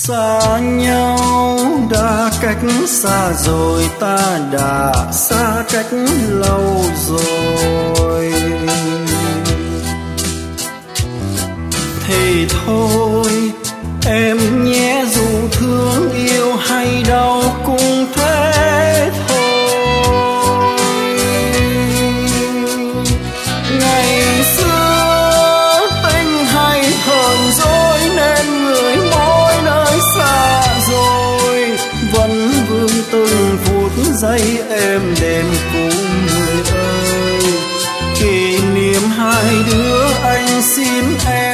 Xa nhau đã cách xa rồi, ta đã xa cách lâu rồi. Thì thôi em nhé, dù thương yêu hay đau cũng thế thôi. Ngày xưa tình hay hờn dỗi nên người mỗi nơi xa rồi, vẫn vương từng phút giây êm đềm cùng người ơi. Kỷ niệm hai đứa anh xin em